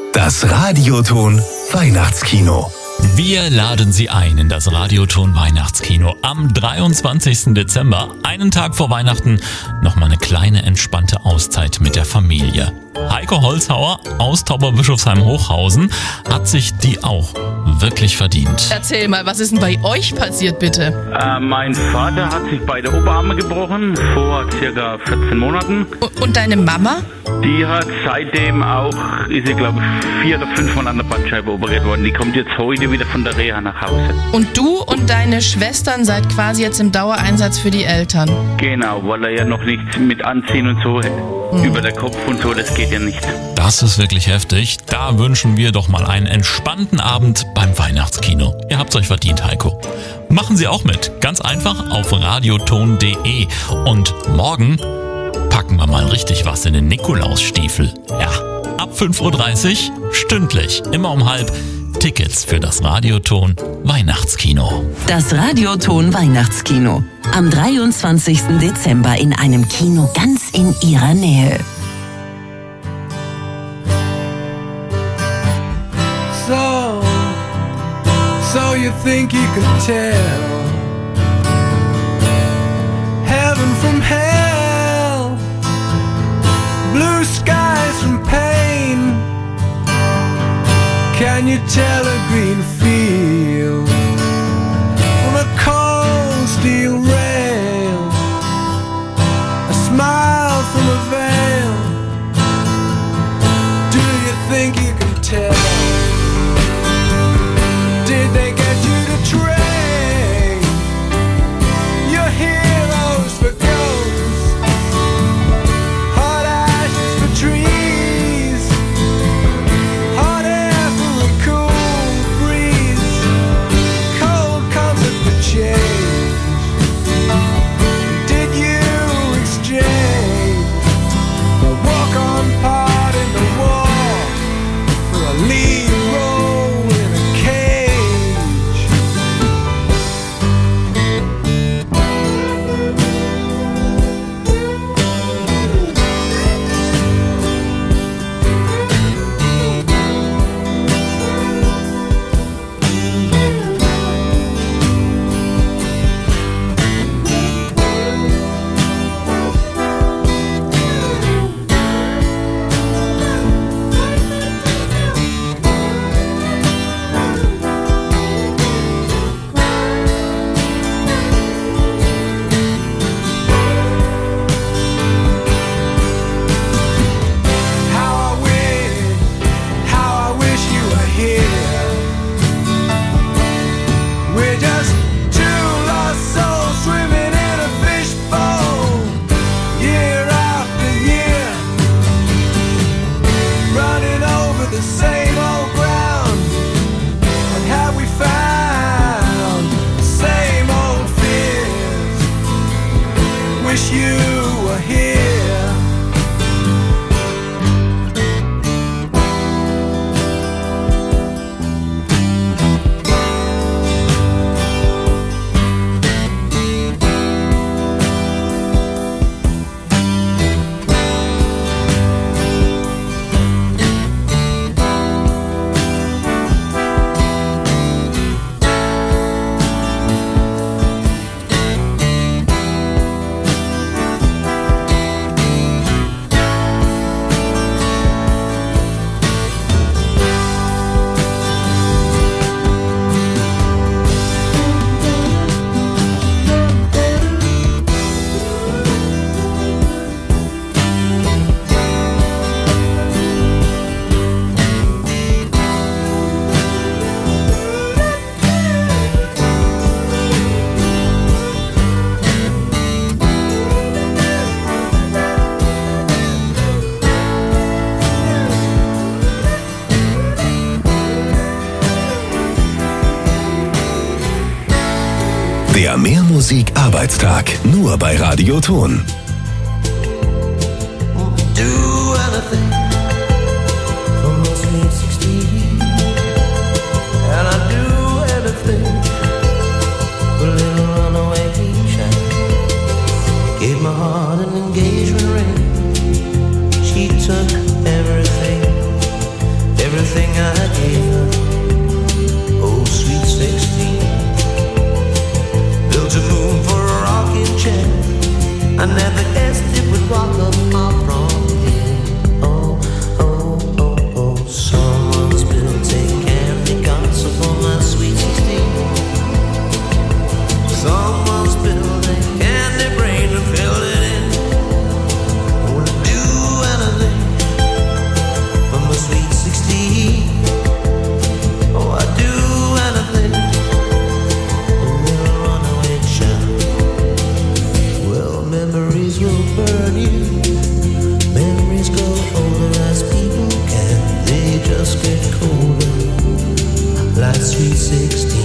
Das Radioton Weihnachtskino. Wir laden Sie ein in das Radioton Weihnachtskino am 23. Dezember, einen Tag vor Weihnachten, nochmal eine kleine entspannte Auszeit mit der Familie. Heiko Holzhauer aus Tauberbischofsheim-Hochhausen hat sich die auch wirklich verdient. Erzähl mal, was ist denn bei euch passiert, bitte? Mein Vater hat sich beide Oberarme gebrochen, vor circa 14 Monaten. Und deine Mama? Die hat seitdem auch, ist sie glaube ich 4 oder 5 Mal an der Bandscheibe operiert worden. Die kommt jetzt heute wieder von der Reha nach Hause. Und du und deine Schwestern seid quasi jetzt im Dauereinsatz für die Eltern? Genau, weil er ja noch nichts mit anziehen und so über der Kopf und so, das geht ja nicht. Das ist wirklich heftig. Da wünschen wir doch mal einen entspannten Abend beim Weihnachtskino. Ihr habt's euch verdient, Heiko. Machen Sie auch mit. Ganz einfach auf radioton.de. Und morgen packen wir mal richtig was in den Nikolausstiefel. Ja, ab 5.30 Uhr stündlich, immer um 12:30 Tickets für das Radioton Weihnachtskino. Das Radioton Weihnachtskino. Am 23. Dezember in einem Kino ganz in Ihrer Nähe. So you think you can tell heaven from hell, blue skies from pain. Can you tell a green field from a cold steel rail, a smile from a veil? Do you think you can tell? Did they get you to train your heroes for ghosts, hot ashes for trees, hot air for a cool breeze, cold comfort for change? Did you exchange the walk-on part in the war for a lead role in a cage? How I wish you were here. We're just two lost souls swimming in a fishbowl, year after year, running over the same old ground. And have we found the same old fears? Wish you were here. Der Mehrmusik-Arbeitstag nur bei Radioton. Do anything for my sweet 16, and I do anything for a little runaway child. Gave my heart an engagement ring. She took everything I gave her. Oh, sweet 16. Built a moon for a rocking chair. I never guessed it would rock up my prom here. Oh, oh, oh, oh. Someone's built a candy castle for my sweet 16. Someone's built a candy brain and filled it in. Would do anything for my sweet 16. Oh, I'd do anything. A little runaway child. Well, memories will burn you. Memories grow older as people can. They just get colder, like sweet 16.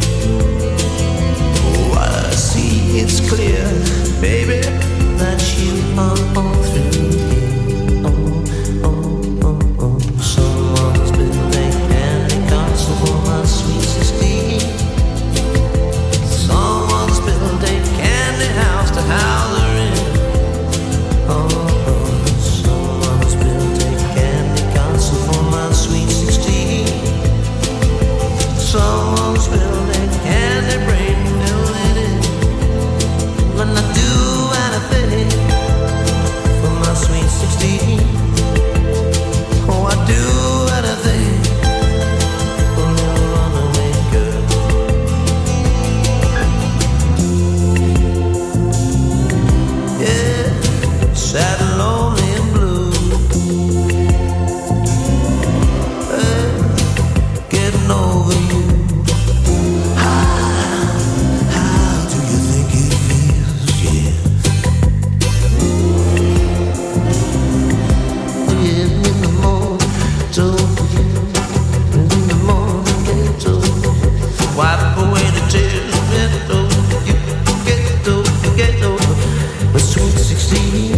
Oh, I see it's clear, baby, that you are all through here. Oh, oh, oh, oh. Someone's built a candy castle for my sweet 16. Someone's built a candy house to house her in. Oh, oh. Someone's built a candy castle for my sweet 16. Someone's built a candy brain, filled it in. When I do anything for my sweet 16. Oh, I do anything for a little runaway girl. Yeah, sad and lonely and blue. Getting over you. How do you think it feels? Yeah. In the morning, told you. In the morning, they told you. Wipe away the tears, get over you. Get over the sweet 16.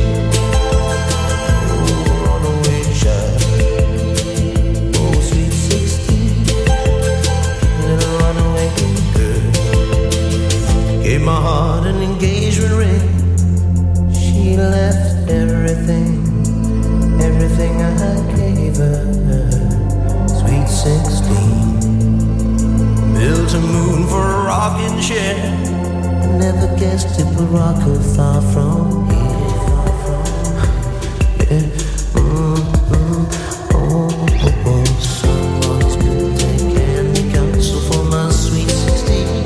Oh, runaway child. Oh, sweet 16. Little runaway girl. Gave my heart an engagement ring. She left everything I gave her. Sweet 16. Built a moon for a rocking chair. I never guessed it would rock her far from here. Yeah. Oh, oh, oh. Someone's built a candy castle for my sweet 16.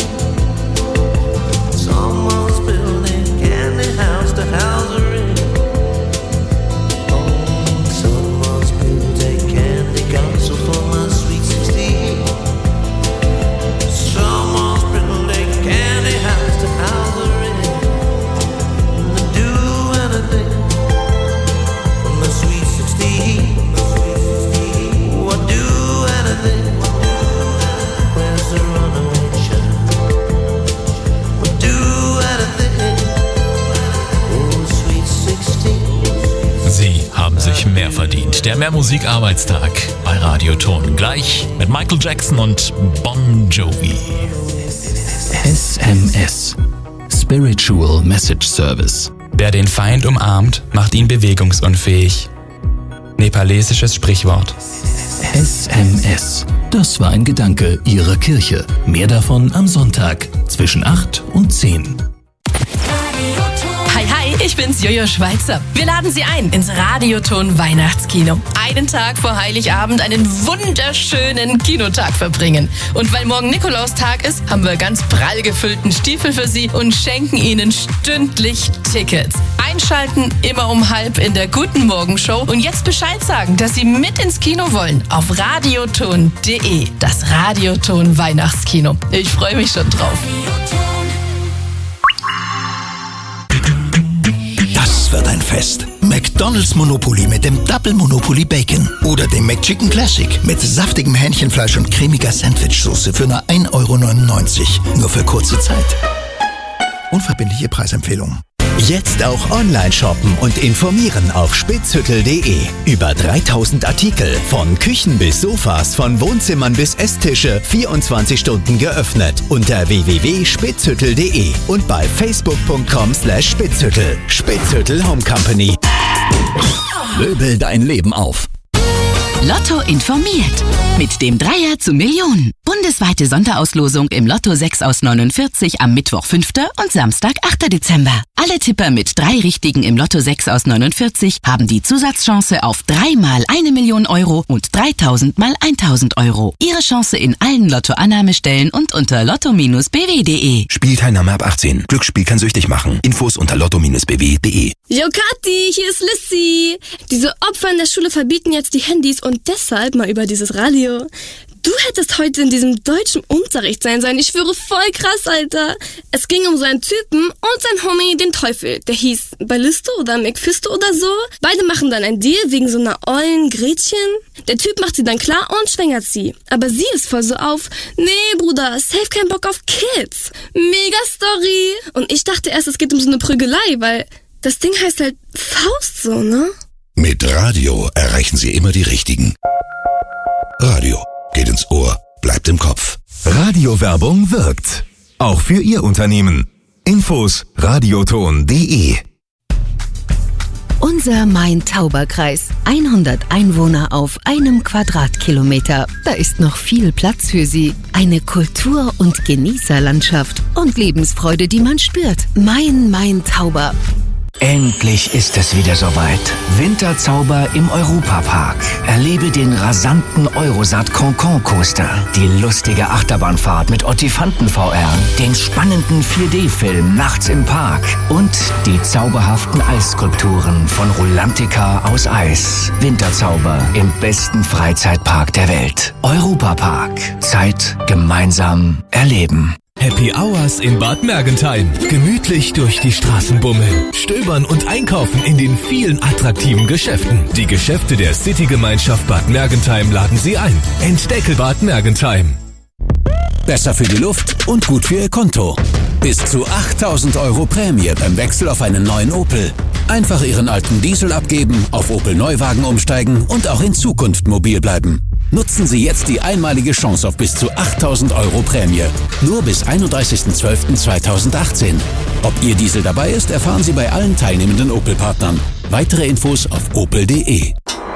Someone's built a candy house to house her in. Oh, someone's built a candy castle for my sweet 16. Someone's built a candy house to house her in. And I'd do anything for my sweet 16. Oh, I'd do anything. Where's the runaway child? I'd do anything. Oh, sweet 16. Sie haben sich mehr verdient. Der Mehr-Musik-Arbeitstag bei Radioton. Gleich mit Michael Jackson und Bon Jovi. SMS. Spiritual Message Service. Wer den Feind umarmt, macht ihn bewegungsunfähig. Nepalesisches Sprichwort. SMS. Das war ein Gedanke Ihrer Kirche. Mehr davon am Sonntag zwischen 8 und 10. Hi, hi, ich bin's, Jojo Schweizer. Wir laden Sie ein ins Radioton Weihnachtskino. Einen Tag vor Heiligabend einen wunderschönen Kinotag verbringen. Und weil morgen Nikolaustag ist, haben wir ganz prall gefüllten Stiefel für Sie und schenken Ihnen stündlich Tickets. Einschalten immer um 12:30 in der Guten Morgen Show und jetzt Bescheid sagen, dass Sie mit ins Kino wollen auf radioton.de. Das Radioton Weihnachtskino. Ich freue mich schon drauf. Das wird ein Fest. McDonald's Monopoly mit dem Double Monopoly Bacon oder dem McChicken Classic mit saftigem Hähnchenfleisch und cremiger Sandwichsoße für nur 1,99 €. Nur für kurze Zeit. Unverbindliche Preisempfehlung. Jetzt auch online shoppen und informieren auf spitzhüttel.de. Über 3000 Artikel, von Küchen bis Sofas, von Wohnzimmern bis Esstische, 24 Stunden geöffnet. Unter www.spitzhüttel.de und bei facebook.com/spitzhüttel. Spitzhüttel Home Company. Möbel dein Leben auf. Lotto informiert. Mit dem Dreier zu Millionen. Bundesweite Sonderauslosung im Lotto 6 aus 49 am Mittwoch 5. und Samstag 8. Dezember. Alle Tipper mit 3 Richtigen im Lotto 6 aus 49 haben die Zusatzchance auf 3 mal 1 Million Euro und 3000 mal 1000 Euro. Ihre Chance in allen Lotto-Annahmestellen und unter lotto-bw.de. Spielteilnahme ab 18. Glücksspiel kann süchtig machen. Infos unter lotto-bw.de. Jo Kathi, hier ist Lissy. Diese Opfer in der Schule verbieten jetzt die Handys und deshalb mal über dieses Radio. Du hättest heute in diesem deutschen Unterricht sein sollen. Ich schwöre, voll krass, Alter. Es ging um so einen Typen und sein Homie, den Teufel. Der hieß Ballisto oder Mephisto oder so. Beide machen dann ein Deal wegen so einer ollen Gretchen. Der Typ macht sie dann klar und schwängert sie. Aber sie ist voll so auf, nee, Bruder, safe kein Bock auf Kids. Mega Story. Und ich dachte erst, es geht um so eine Prügelei, weil das Ding heißt halt Faust so, ne? Mit Radio erreichen Sie immer die Richtigen. Radio geht ins Ohr, bleibt im Kopf. Radiowerbung wirkt. Auch für Ihr Unternehmen. Infos radioton.de. Unser Main-Tauber-Kreis. 100 Einwohner auf einem Quadratkilometer. Da ist noch viel Platz für Sie. Eine Kultur- und Genießerlandschaft. Und Lebensfreude, die man spürt. Main-Tauber. Endlich ist es wieder soweit. Winterzauber im Europapark. Erlebe den rasanten Eurosat Cancan Coaster, die lustige Achterbahnfahrt mit Ottifanten VR, den spannenden 4D-Film Nachts im Park und die zauberhaften Eisskulpturen von Rulantica aus Eis. Winterzauber im besten Freizeitpark der Welt. Europapark. Zeit gemeinsam erleben. Happy Hours in Bad Mergentheim. Gemütlich durch die Straßen bummeln, stöbern und einkaufen in den vielen attraktiven Geschäften. Die Geschäfte der City-Gemeinschaft Bad Mergentheim laden Sie ein. Entdecke Bad Mergentheim. Besser für die Luft und gut für Ihr Konto. Bis zu 8.000 Euro Prämie beim Wechsel auf einen neuen Opel. Einfach Ihren alten Diesel abgeben, auf Opel Neuwagen umsteigen und auch in Zukunft mobil bleiben. Nutzen Sie jetzt die einmalige Chance auf bis zu 8.000 Euro Prämie. Nur bis 31.12.2018. Ob Ihr Diesel dabei ist, erfahren Sie bei allen teilnehmenden Opel-Partnern. Weitere Infos auf opel.de.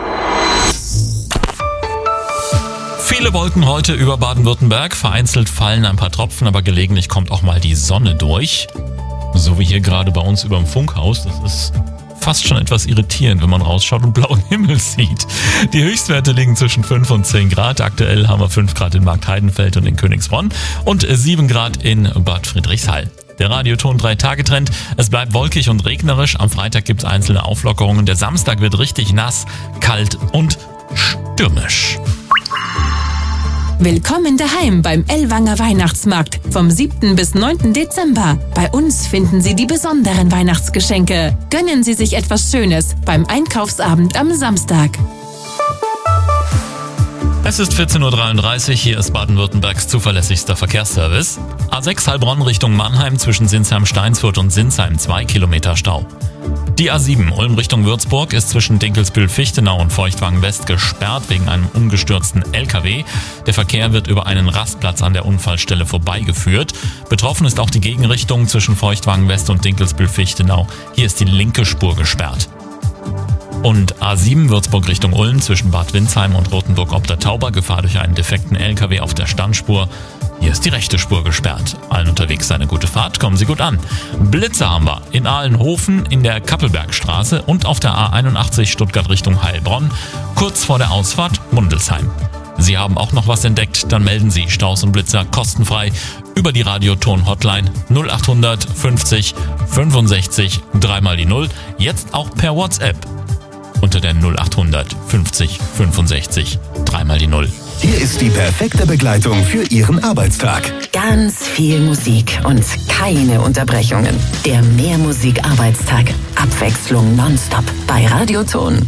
Viele Wolken heute über Baden-Württemberg. Vereinzelt fallen ein paar Tropfen, aber gelegentlich kommt auch mal die Sonne durch. So wie hier gerade bei uns über dem Funkhaus. Das ist fast schon etwas irritierend, wenn man rausschaut und blauen Himmel sieht. Die Höchstwerte liegen zwischen 5 und 10 Grad. Aktuell haben wir 5 Grad in Marktheidenfeld und in Königsbronn und 7 Grad in Bad Friedrichshall. Der Radioton 3-Tage-Trend. Es bleibt wolkig und regnerisch. Am Freitag gibt es einzelne Auflockerungen. Der Samstag wird richtig nass, kalt und stürmisch. Willkommen daheim beim Ellwanger Weihnachtsmarkt vom 7. bis 9. Dezember. Bei uns finden Sie die besonderen Weihnachtsgeschenke. Gönnen Sie sich etwas Schönes beim Einkaufsabend am Samstag. Es ist 14.33 Uhr, hier ist Baden-Württembergs zuverlässigster Verkehrsservice. A6 Heilbronn Richtung Mannheim zwischen Sinsheim-Steinsfurt und Sinsheim 2 Kilometer Stau. Die A7 Ulm Richtung Würzburg ist zwischen Dinkelsbühl-Fichtenau und Feuchtwagen West gesperrt wegen einem umgestürzten LKW. Der Verkehr wird über einen Rastplatz an der Unfallstelle vorbeigeführt. Betroffen ist auch die Gegenrichtung zwischen Feuchtwagen West und Dinkelsbühl-Fichtenau. Hier ist die linke Spur gesperrt. Und A7 Würzburg Richtung Ulm zwischen Bad Windsheim und Rothenburg ob der Tauber, Gefahr durch einen defekten LKW auf der Standspur. Hier ist die rechte Spur gesperrt. Allen unterwegs eine gute Fahrt, kommen Sie gut an. Blitze haben wir in Ahlenhofen, in der Kappelbergstraße und auf der A81 Stuttgart Richtung Heilbronn, kurz vor der Ausfahrt Mundelsheim. Sie haben auch noch was entdeckt, dann melden Sie Staus und Blitzer kostenfrei über die Radioton-Hotline 0800 50 65 3 die 0, jetzt auch per WhatsApp unter der 0800 50 65 3 die 0. Hier ist die perfekte Begleitung für Ihren Arbeitstag. Ganz viel Musik und keine Unterbrechungen. Der Mehrmusik-Arbeitstag. Abwechslung nonstop bei Radioton.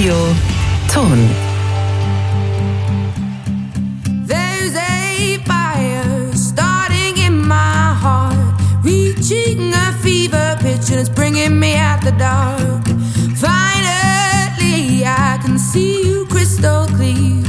Radio Ton. There's a fire starting in my heart, reaching a fever pitch and it's bringing me out the dark. Finally, I can see you crystal clear.